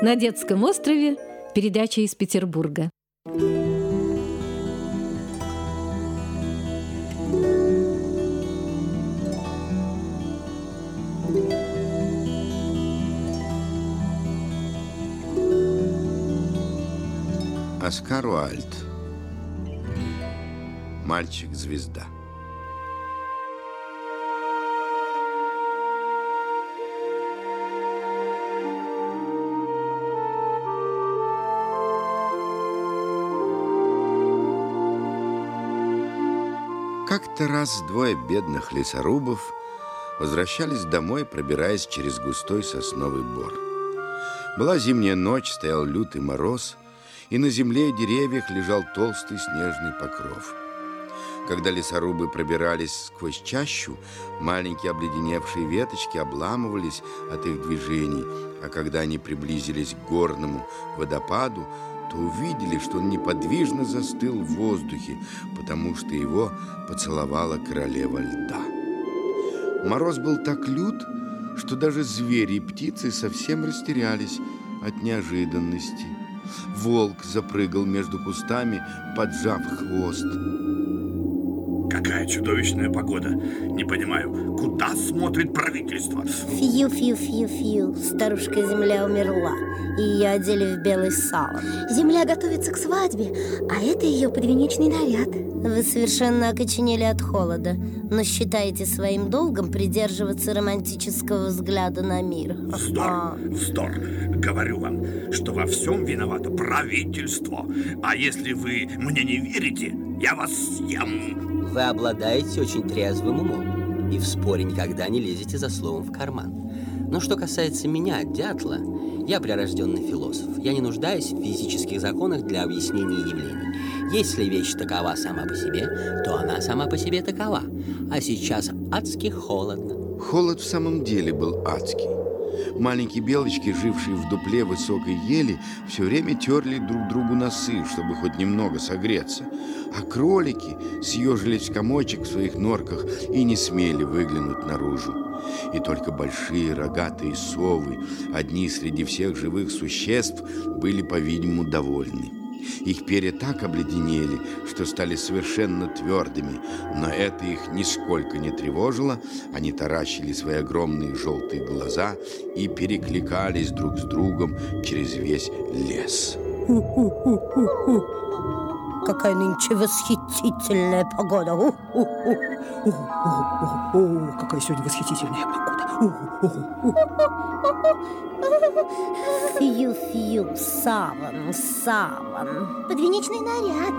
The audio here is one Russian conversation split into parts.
На детском острове. Передача из Петербурга. Оскар Уайльд. Мальчик-звезда. Как-то раз двое бедных лесорубов возвращались домой, пробираясь через густой сосновый бор. Была зимняя ночь, стоял лютый мороз, и на земле и деревьях лежал толстый снежный покров. Когда лесорубы пробирались сквозь чащу, маленькие обледеневшие веточки обламывались от их движений, а когда они приблизились к горному водопаду, то увидели, что он неподвижно застыл в воздухе, потому что его поцеловала королева льда. Мороз был так лют, что даже звери и птицы совсем растерялись от неожиданности. Волк запрыгал между кустами, поджав хвост. Какая чудовищная погода. Не понимаю, куда смотрит правительство? Фью-фью-фью-фью. Старушка Земля умерла, и ее одели в белый саван. Земля готовится к свадьбе, а это ее подвенечный наряд. Вы совершенно окоченели от холода, но считаете своим долгом придерживаться романтического взгляда на мир. Вздор, вздор. Говорю вам, что во всем виновато правительство. А если вы мне не верите, я вас съем. Вы обладаете очень трезвым умом и в споре никогда не лезете за словом в карман. Но что касается меня, дятла, я прирожденный философ. Я не нуждаюсь в физических законах для объяснения явлений. Если вещь такова сама по себе, то она сама по себе такова. А сейчас адски холодно. Холод в самом деле был адский. Маленькие белочки, жившие в дупле высокой ели, все время терли друг другу носы, чтобы хоть немного согреться. А кролики съежились в комочек в своих норках и не смели выглянуть наружу. И только большие рогатые совы, одни среди всех живых существ, были, по-видимому, довольны. Их перья так обледенели, что стали совершенно твердыми, но это их нисколько не тревожило. Они таращили свои огромные желтые глаза и перекликались друг с другом через весь лес. Какая нынче восхитительная погода! Какая сегодня восхитительная погода! Фью-фью, саван, саван. Подвенечный наряд.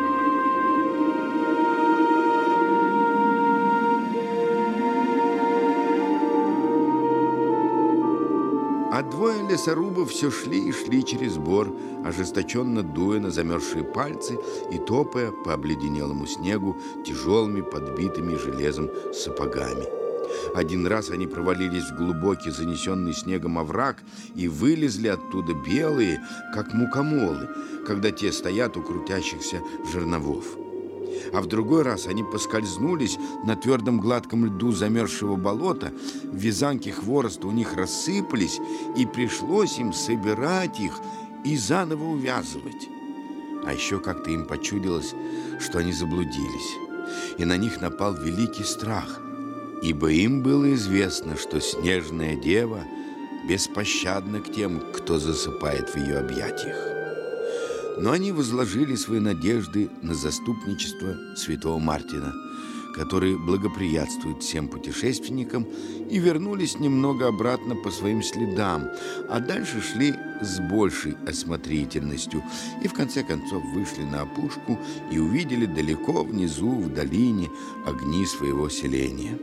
А двое лесорубов все шли и шли через бор, ожесточенно дуя на замерзшие пальцы и топая по обледенелому снегу тяжелыми, подбитыми железом сапогами. Один раз они провалились в глубокий, занесенный снегом овраг и вылезли оттуда белые, как мукомолы, когда те стоят у крутящихся жерновов. А в другой раз они поскользнулись на твердом гладком льду замерзшего болота, вязанки хвороста у них рассыпались, и пришлось им собирать их и заново увязывать. А еще как-то им почудилось, что они заблудились, и на них напал великий страх, ибо им было известно, что снежная дева беспощадна к тем, кто засыпает в ее объятиях. Но они возложили свои надежды на заступничество святого Мартина, который благоприятствует всем путешественникам, и вернулись немного обратно по своим следам, а дальше шли с большей осмотрительностью и в конце концов вышли на опушку и увидели далеко внизу, в долине, огни своего селения.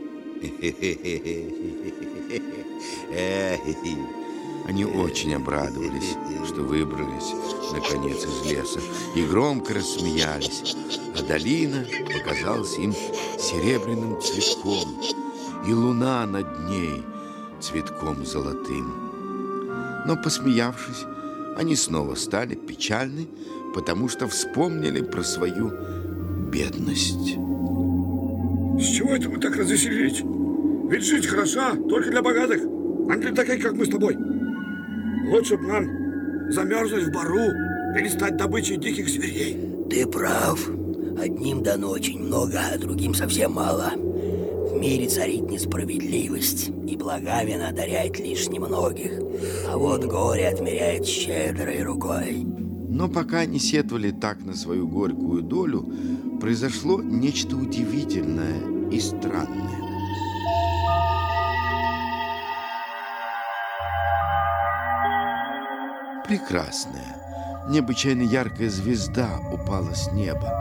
Они очень обрадовались, что выбрались, наконец, из леса, и громко рассмеялись, а долина показалась им серебряным цветком, и луна над ней цветком золотым. Но, посмеявшись, они снова стали печальны, потому что вспомнили про свою бедность. С чего это вы так развеселились? Ведь жизнь хороша только для богатых, а не для таких, как мы с тобой. Лучше бы нам замерзнуть в бару или стать добычей диких зверей. Ты прав. Одним дано очень много, а другим совсем мало. В мире царит несправедливость, и благами она одаряет лишь немногих, а вот горе отмеряет щедрой рукой. Но пока они сетовали так на свою горькую долю, произошло нечто удивительное и странное. Прекрасная, необычайно яркая звезда упала с неба.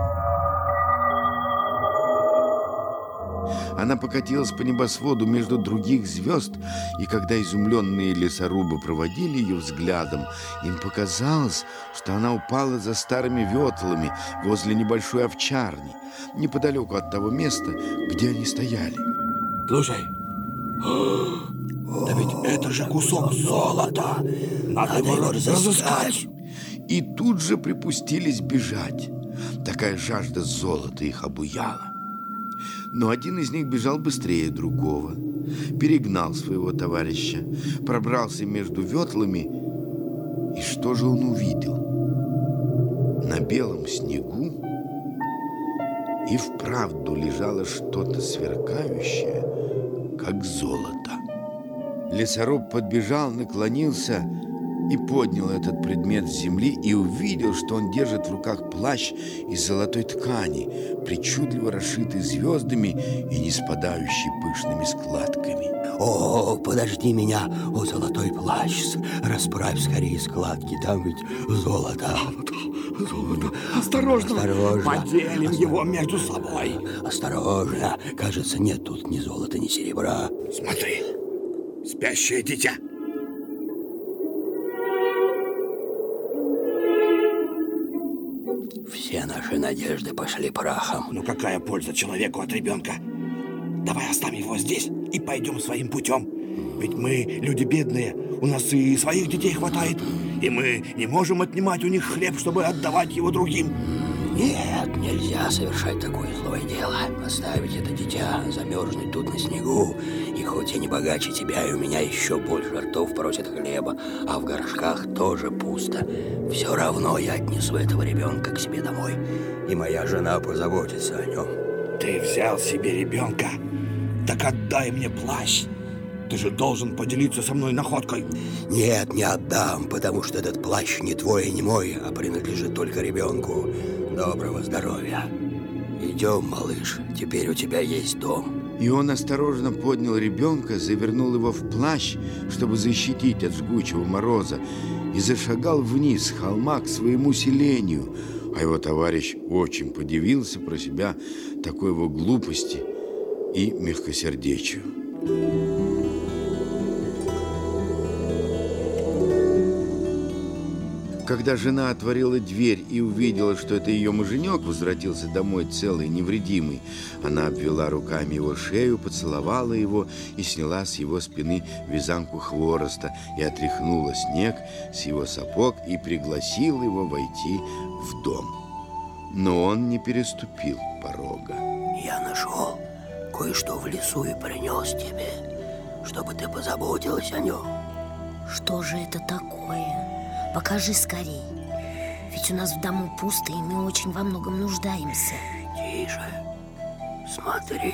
Она покатилась по небосводу между других звезд, и когда изумленные лесорубы проводили ее взглядом, им показалось, что она упала за старыми ветлами возле небольшой овчарни, неподалеку от того места, где они стояли. Слушай, да ведь это же кусок золота. Надо его разыскать. И тут же припустились бежать. Такая жажда золота их обуяла. Но один из них бежал быстрее другого, перегнал своего товарища, пробрался между ветлами, и что же он увидел? На белом снегу и вправду лежало что-то сверкающее, как золото. Лесоруб подбежал, наклонился и поднял этот предмет с земли и увидел, что он держит в руках плащ из золотой ткани, причудливо расшитый звездами и не спадающий пышными складками. О, подожди меня, о золотой плащ, расправь скорее складки, там ведь золото. Золото. Осторожно. Поделим его между собой. Осторожно, кажется, нет тут ни золота, ни серебра. Смотри, спящее дитя. Все наши надежды пошли прахом. Ну какая польза человеку от ребенка? Давай оставим его здесь и пойдем своим путем. Ведь мы люди бедные, у нас и своих детей хватает, и мы не можем отнимать у них хлеб, чтобы отдавать его другим. Нет, нельзя совершать такое злое дело. Оставить это дитя, замерзнуть тут на снегу. И хоть я не богаче тебя, и у меня еще больше ртов просят хлеба, а в горшках тоже пусто, все равно я отнесу этого ребенка к себе домой, и моя жена позаботится о нем. Ты взял себе ребенка? Так отдай мне плащ. Ты же должен поделиться со мной находкой. Нет, не отдам, потому что этот плащ не твой и не мой, а принадлежит только ребенку. Доброго здоровья. Идем, малыш, теперь у тебя есть дом. И он осторожно поднял ребенка, завернул его в плащ, чтобы защитить от жгучего мороза, и зашагал вниз с холма к своему селению. А его товарищ очень подивился про себя такой его глупости и мягкосердечию. Когда жена отворила дверь и увидела, что это ее муженек возвратился домой целый, невредимый, она обвела руками его шею, поцеловала его и сняла с его спины вязанку хвороста и отряхнула снег с его сапог и пригласила его войти в дом. Но он не переступил порога. Я нашел кое-что в лесу и принес тебе, чтобы ты позаботилась о нем. Что же это такое? Покажи скорей. Ведь у нас в дому пусто, и мы очень во многом нуждаемся. Тише. Смотри.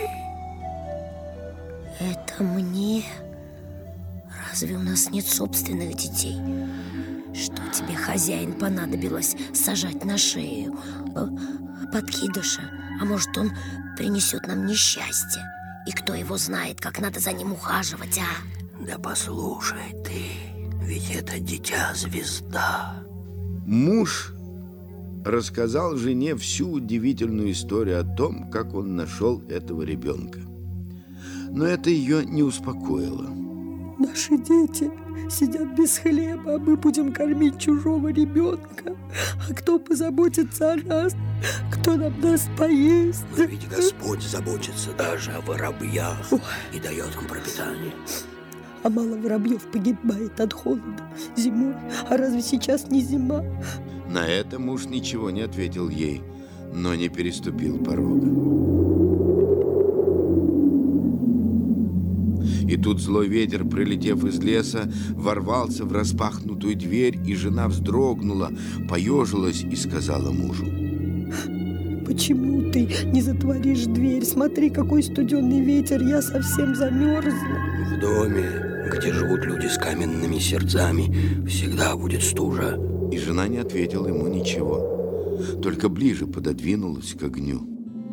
Это мне? Разве у нас нет собственных детей? Что тебе, хозяин, понадобилось сажать на шею? Подкидыша? А может, он принесет нам несчастье? И кто его знает, как надо за ним ухаживать, а? Да послушай ты, ведь это дитя-звезда. Муж рассказал жене всю удивительную историю о том, как он нашел этого ребенка. Но это ее не успокоило. Наши дети сидят без хлеба, а мы будем кормить чужого ребенка. А кто позаботится о нас? Кто нам даст поесть? Но ведь Господь заботится даже о воробьях и дает им пропитание. А мало воробьев погибает от холода зимой. А разве сейчас не зима? На это муж ничего не ответил ей, но не переступил порога. И тут злой ветер, прилетев из леса, ворвался в распахнутую дверь, и жена вздрогнула, поежилась и сказала мужу: «Почему ты не затворишь дверь? Смотри, какой студеный ветер, я совсем замерзла». В доме, где живут люди с каменными сердцами, всегда будет стужа. И жена не ответила ему ничего, только ближе пододвинулась к огню.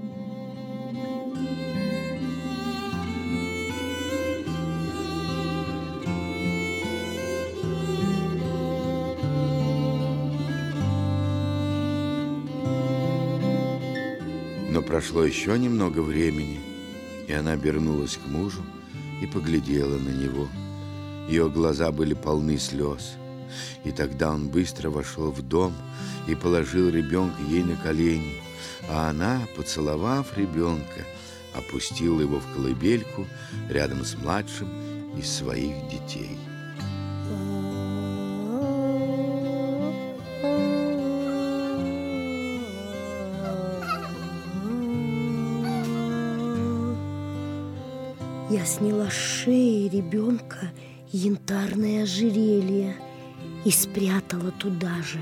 Но прошло еще немного времени, и она обернулась к мужу и поглядела на него. Ее глаза были полны слез. И тогда он быстро вошел в дом и положил ребенка ей на колени, а она, поцеловав ребенка, опустила его в колыбельку рядом с младшим из своих детей. Я сняла с шеи ребенка янтарное ожерелье и спрятала туда же.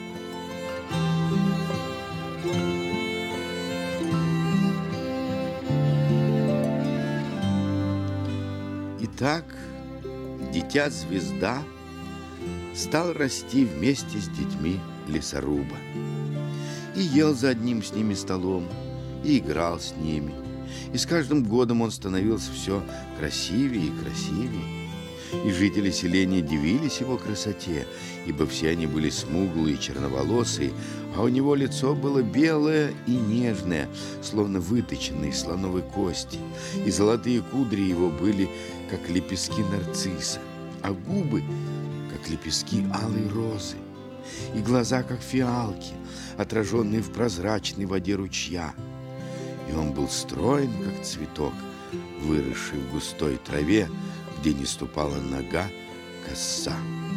Итак, дитя-звезда стал расти вместе с детьми лесоруба. И ел за одним с ними столом, и играл с ними. И с каждым годом он становился все красивее и красивее. И жители селения дивились его красоте, ибо все они были смуглые и черноволосые, а у него лицо было белое и нежное, словно выточенное из слоновой кости, и золотые кудри его были, как лепестки нарцисса, а губы, как лепестки алой розы, и глаза, как фиалки, отраженные в прозрачной воде ручья. И он был строен, как цветок, выросший в густой траве, где не ступала нога коса.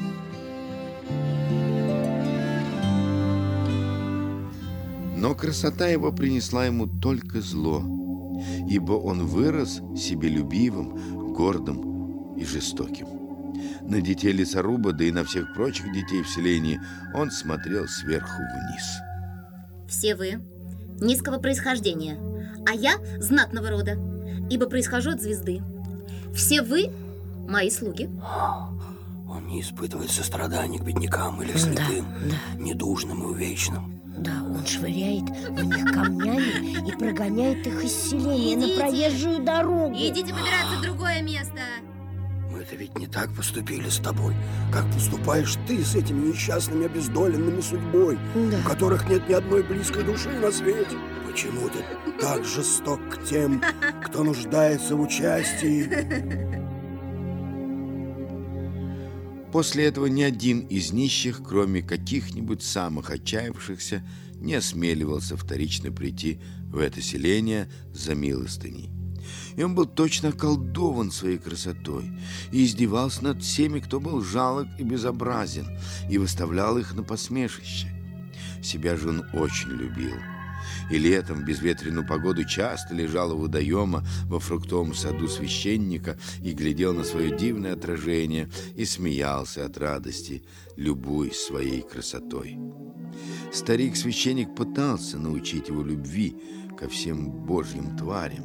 Но красота его принесла ему только зло, ибо он вырос себелюбивым, гордым и жестоким. На детей лесоруба, да и на всех прочих детей в селении он смотрел сверху вниз. Все вы низкого происхождения, а я знатного рода, ибо происхожу от звезды. Все вы мои слуги. Он не испытывает сострадания к беднякам или слепым, недужным и увечным. Да, он швыряет в них камнями и прогоняет их из селения на проезжую дорогу. Идите выбираться в другое место. Мы-то ведь не так поступили с тобой, как поступаешь ты с этими несчастными обездоленными судьбой, у которых нет ни одной близкой души на свете. Почему ты так жесток к тем, кто нуждается в участии? После этого ни один из нищих, кроме каких-нибудь самых отчаявшихся, не осмеливался вторично прийти в это селение за милостыней. И он был точно околдован своей красотой и издевался над всеми, кто был жалок и безобразен, и выставлял их на посмешище. Себя же он очень любил. И летом в безветренную погоду часто лежал у водоема во фруктовом саду священника и глядел на свое дивное отражение и смеялся от радости, любуясь своей красотой. Старик-священник пытался научить его любви ко всем божьим тварям.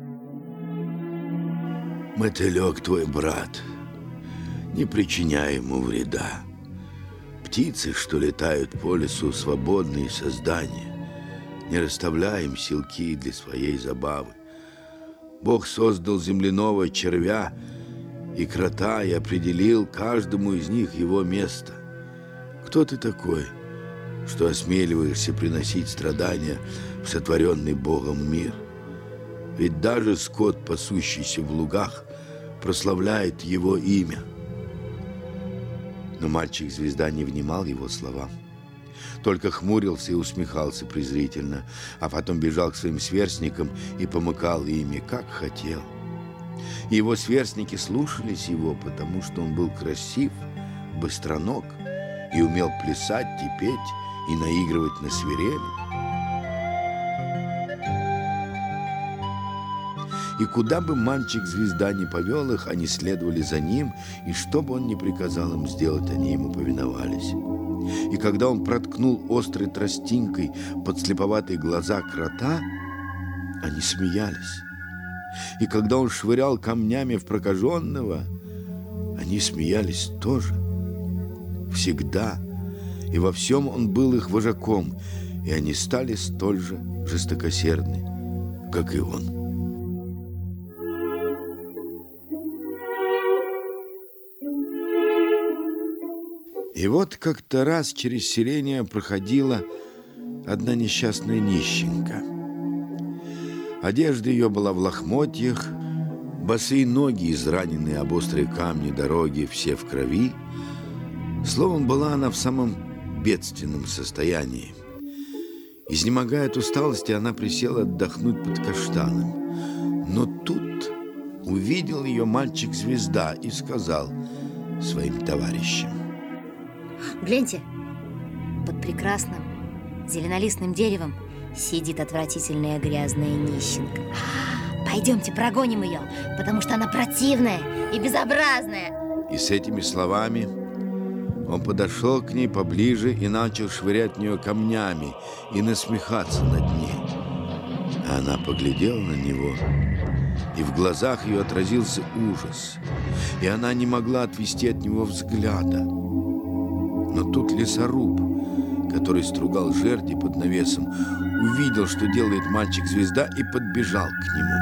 «Мотылек твой брат, не причиняй ему вреда. Птицы, что летают по лесу, свободные создания. Не расставляем силки для своей забавы. Бог создал земляного червя и крота и определил каждому из них его место. Кто ты такой, что осмеливаешься приносить страдания в сотворенный Богом мир? Ведь даже скот, пасущийся в лугах, прославляет его имя». Но мальчик-звезда не внимал его словам, только хмурился и усмехался презрительно, а потом бежал к своим сверстникам и помыкал ими, как хотел. И его сверстники слушались его, потому что он был красив, быстроног и умел плясать и петь и наигрывать на свирели. И куда бы мальчик-звезда не повел их, они следовали за ним, и что бы он ни приказал им сделать, они ему повиновались. И когда он проткнул острой тростинкой подслеповатые глаза крота, они смеялись. И когда он швырял камнями в прокаженного, они смеялись тоже. Всегда и во всем он был их вожаком, и они стали столь же жестокосердны, как и он. И вот как-то раз через селение проходила одна несчастная нищенка. Одежда ее была в лохмотьях, босые ноги, израненные об острые камни дороги, все в крови. Словом, была она в самом бедственном состоянии. Изнемогая от усталости, она присела отдохнуть под каштаном. Но тут увидел ее мальчик-звезда и сказал своим товарищам: Гляньте, под прекрасным зеленолистным деревом сидит отвратительная грязная нищенка. Пойдемте прогоним ее, потому что она противная и безобразная. И с этими словами он подошел к ней поближе и начал швырять в нее камнями и насмехаться над ней. А она поглядела на него, и в глазах ее отразился ужас, и она не могла отвести от него взгляда. Но тут лесоруб, который стругал жерди под навесом, увидел, что делает мальчик-звезда, и подбежал к нему.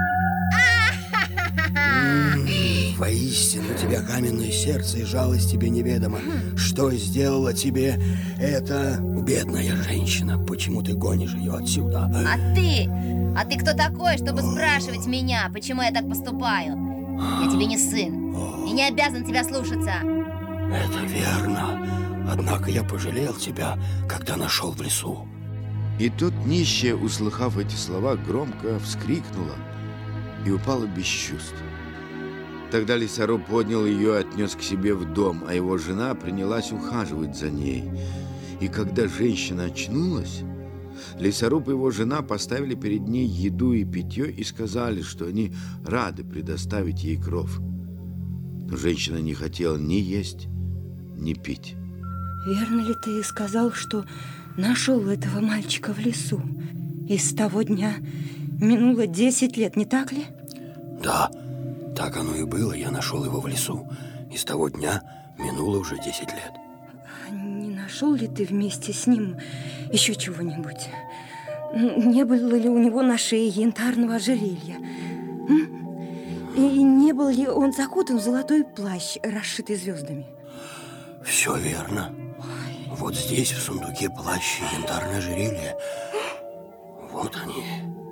Воистину, у тебя каменное сердце, и жалость тебе неведома. Что сделала тебе эта бедная женщина? Почему ты гонишь ее отсюда? А ты кто такой, чтобы спрашивать меня, почему я так поступаю? Я тебе не сын и не обязан тебя слушаться. Это верно. Однако я пожалел тебя, когда нашел в лесу. И тут нищая, услыхав эти слова, громко вскрикнула и упала без чувств. Тогда лесоруб поднял ее и отнес к себе в дом, а его жена принялась ухаживать за ней. И когда женщина очнулась, лесоруб и его жена поставили перед ней еду и питье и сказали, что они рады предоставить ей кров. Но женщина не хотела ни есть, ни пить. Верно ли ты сказал, что нашел этого мальчика в лесу? И с того дня минуло 10 лет, не так ли? Да, так оно и было. Я нашел его в лесу. И с того дня минуло уже 10 лет. Не нашел ли ты вместе с ним еще чего-нибудь? Не было ли у него на шее янтарного ожерелья? И не был ли он закутан в золотой плащ, расшитый звездами? Все верно. Вот здесь, в сундуке, плащ и янтарное ожерелье. Вот они.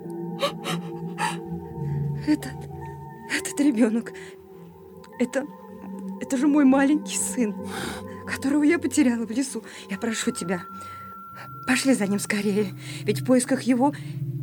Этот ребенок, это же мой маленький сын, которого я потеряла в лесу. Я прошу тебя, пошли за ним скорее, ведь в поисках его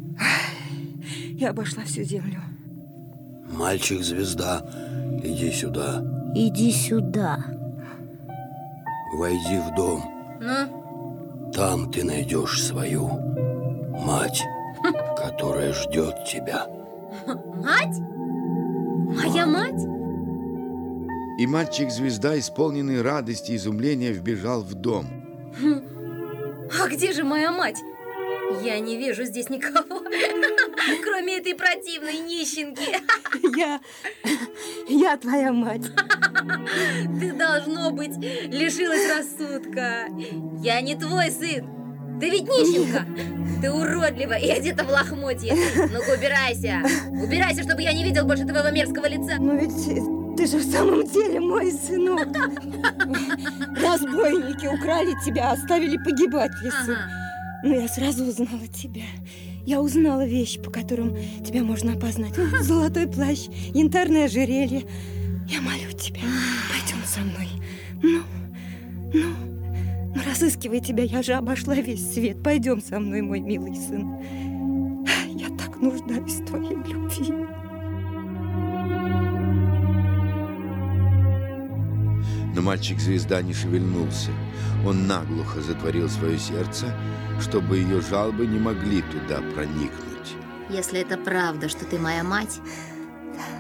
я обошла всю землю. Мальчик-звезда, иди сюда. Иди сюда. Войди в дом. Ну? Там ты найдешь свою мать, которая ждет тебя. Мать? Моя мать? И мальчик-звезда, исполненный радости и изумления, вбежал в дом. А где же моя мать? Я не вижу здесь никого, кроме этой противной нищенки. Я твоя мать. Ты, должно быть, лишилась рассудка. Я не твой сын. Ты ведь нищенка. Ты уродлива и одета в лохмотье. Ну-ка, убирайся. Убирайся, чтобы я не видел больше твоего мерзкого лица. Но ведь ты же в самом деле мой сынок. Разбойники украли тебя, оставили погибать в лесу. Но я сразу узнала тебя. Я узнала вещи, по которым тебя можно опознать. Золотой плащ, янтарное ожерелье. Я молю тебя, пойдем со мной. Ну, разыскивай тебя, я же обошла весь свет. Пойдем со мной, мой милый сын. Я так нуждаюсь в твоей любви. Но мальчик-звезда не шевельнулся. Он наглухо затворил свое сердце, чтобы ее жалобы не могли туда проникнуть. Если это правда, что ты моя мать,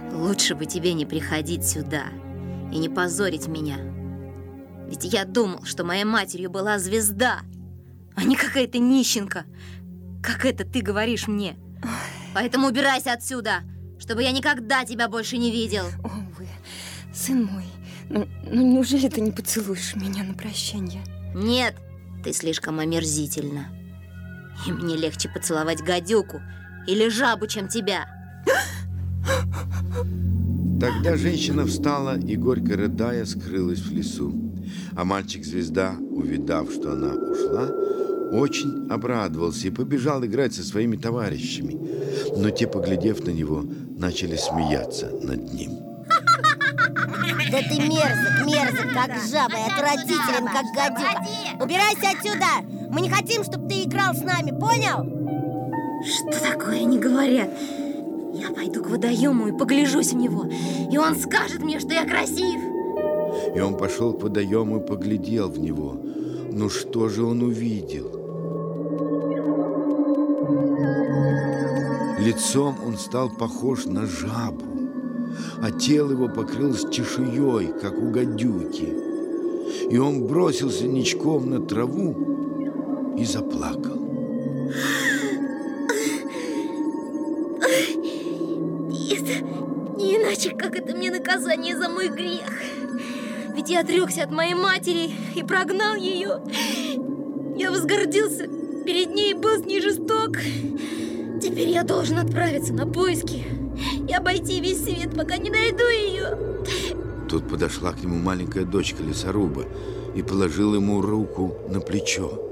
Лучше бы тебе не приходить сюда и не позорить меня. Ведь я думал, что моей матерью была звезда, а не какая-то нищенка, как это ты говоришь мне. Поэтому убирайся отсюда, чтобы я никогда тебя больше не видел. О, вы, сын мой, ну неужели ты не поцелуешь меня на прощание? Нет, ты слишком омерзительна. И мне легче поцеловать гадюку или жабу, чем тебя. Тогда женщина встала и, горько рыдая, скрылась в лесу. А мальчик-звезда, увидав, что она ушла, очень обрадовался и побежал играть со своими товарищами. Но те, поглядев на него, начали смеяться над ним. Да ты мерзок, как жаба, и отвратителен, как гадюка. Убирайся отсюда! Мы не хотим, чтобы ты играл с нами, понял? Что такое они говорят? Я пойду к водоему и погляжусь в него, и он скажет мне, что я красив. И он пошел к водоему и поглядел в него. Ну что же он увидел? Лицом он стал похож на жабу, а тело его покрылось чешуей, как у гадюки. И он бросился ничком на траву и заплакал. Это не иначе, как это мне наказание за мой грех. Ведь я отрекся от моей матери и прогнал ее. Я возгордился перед ней и был с ней жесток. Теперь я должен отправиться на поиски и обойти весь свет, пока не найду ее. Тут подошла к нему маленькая дочка лесоруба и положила ему руку на плечо.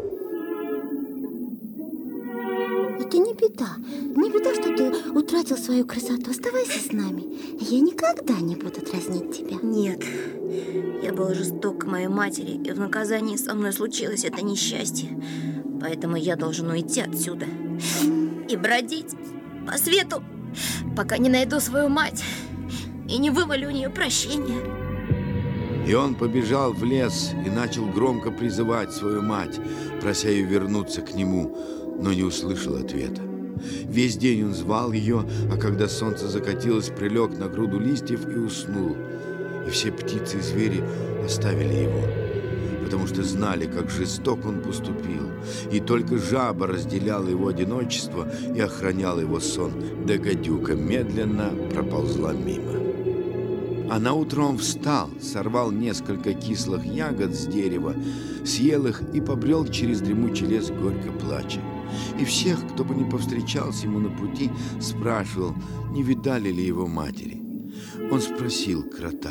Это не беда, что ты утратил свою красоту. Оставайся с нами, я никогда не буду дразнить тебя. Нет, я был жесток к моей матери, и в наказании со мной случилось это несчастье. Поэтому я должен уйти отсюда и бродить по свету, пока не найду свою мать и не вымолю у нее прощения. И он побежал в лес и начал громко призывать свою мать, прося ее вернуться к нему, но не услышал ответа. Весь день он звал ее, а когда солнце закатилось, прилег на груду листьев и уснул. И все птицы и звери оставили его, потому что знали, как жесток он поступил. И только жаба разделяла его одиночество и охраняла его сон, да гадюка медленно проползла мимо. А наутро он встал, сорвал несколько кислых ягод с дерева, съел их и побрел через дремучий лес, горько плача. И всех, кто бы не повстречался ему на пути, спрашивал, не видали ли его матери. Он спросил крота: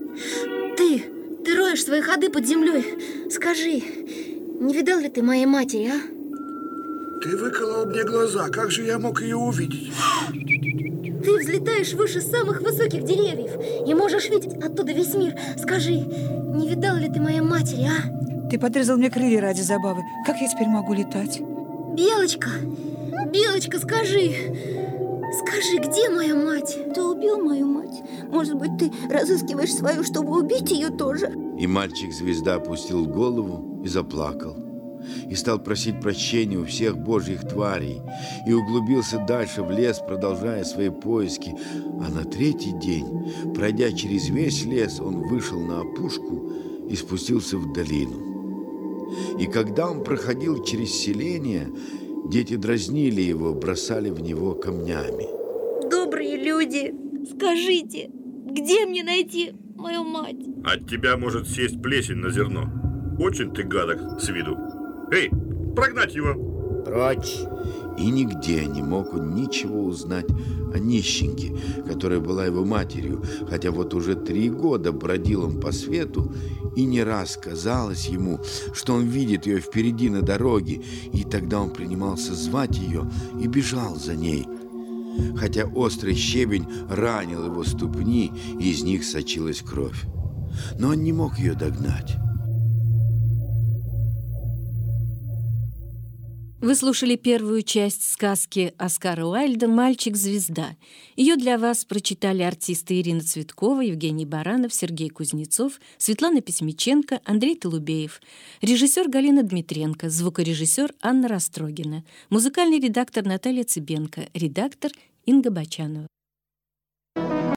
Ты роешь свои ходы под землей. Скажи, не видал ли ты моей матери, а? Ты выколол мне глаза, как же я мог ее увидеть? Ты взлетаешь выше самых высоких деревьев и можешь видеть оттуда весь мир. Скажи, не видал ли ты моей матери, а? Ты подрезал мне крылья ради забавы. Как я теперь могу летать? Белочка, Белочка, скажи, где моя мать? Ты убил мою мать. Может быть, ты разыскиваешь свою, чтобы убить ее тоже? И мальчик-звезда опустил голову и заплакал. И стал просить прощения у всех божьих тварей. И углубился дальше в лес, продолжая свои поиски. А на третий день, пройдя через весь лес, он вышел на опушку и спустился в долину. И когда он проходил через селение, дети дразнили его, бросали в него камнями. Добрые люди, скажите, где мне найти мою мать? От тебя может съесть плесень на зерно. Очень ты гадок с виду. Эй, прогнать его! Прочь! И нигде не мог он ничего узнать о нищенке, которая была его матерью, хотя вот уже 3 года бродил он по свету, и не раз казалось ему, что он видит ее впереди на дороге, и тогда он принимался звать ее и бежал за ней, хотя острый щебень ранил его ступни, и из них сочилась кровь. Но он не мог ее догнать. Вы слушали первую часть сказки Оскара Уайльда «Мальчик-звезда». Ее для вас прочитали артисты Ирина Цветкова, Евгений Баранов, Сергей Кузнецов, Светлана Письмиченко, Андрей Толубеев, режиссер Галина Дмитренко, звукорежиссер Анна Растрогина, музыкальный редактор Наталья Цыбенко, редактор Инга Бочанова.